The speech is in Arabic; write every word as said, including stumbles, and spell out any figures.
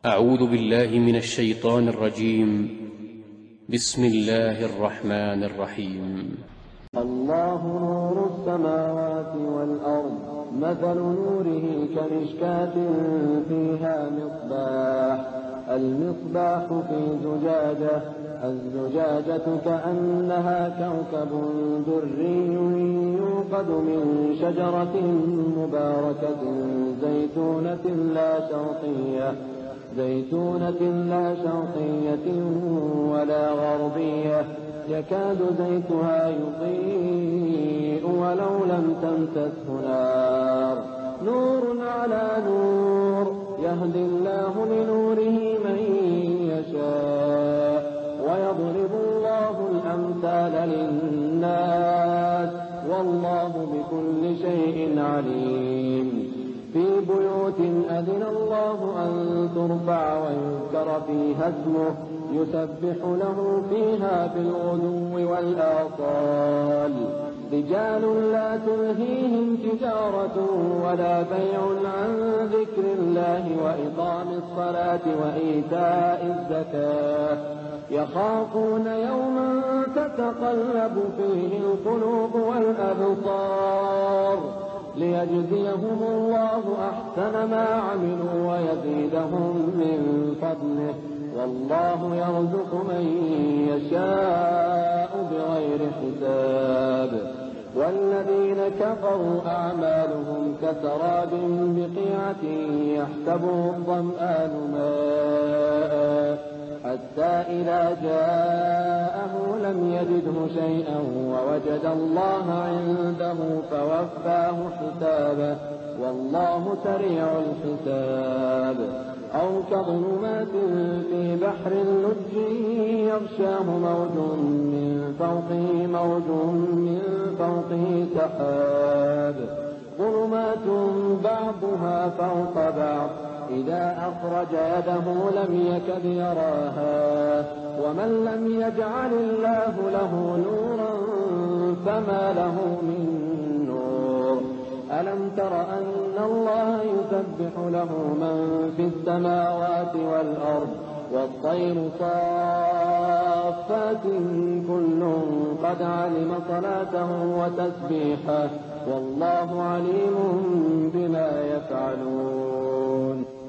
أعوذ بالله من الشيطان الرجيم. بسم الله الرحمن الرحيم. الله نور السماوات والأرض، مثل نوره كمشكاة فيها مصباح، المصباح في زجاجة، الزجاجة كأنها كوكب دري يوقد من شجرة مباركة زيتونة لا شرقية زيتونة لا شرقية ولا غربية، يكاد زيتها يضيء ولو لم تمسسه نار، نور على نور، يهدي الله لنوره من يشاء ويضرب الله الأمثال للناس والله بكل شيء عليم. في بيوت أذن الله أن ترفع ويذكر فيها اسمه يسبح له فيها بالغدو والآصال، رجال لا تلهيهم تجارة ولا بيع عن ذكر الله وإقام الصلاة وإيتاء الزكاة، يخافون يوما تتقلب فيه القلوب والأبصار، ليجزيهم الله أحسن ما عملوا ويزيدهم من فضله، والله يرزق من يشاء بغير حساب. والذين كفروا أعمالهم كسراب بقيعة يحسبه الظمآن ماء حتى إذا جاءه لم يجده شيئا ووجد الله عنده فوفاه حسابه، والله سريع الحساب. أو كظلمات في بحر لج يغشاه موج من فوقه موج من فوقه سحاب، ظلمات بعضها فوق بعض إذا أخرج يده لم يكد يراها، ومن لم يجعل الله له نورا فما له من نور. ألم تر أن الله يسبح له من في السماوات والأرض والطير صافات كل قد علم صلاته وتسبيحه، والله عليم بما يفعلون.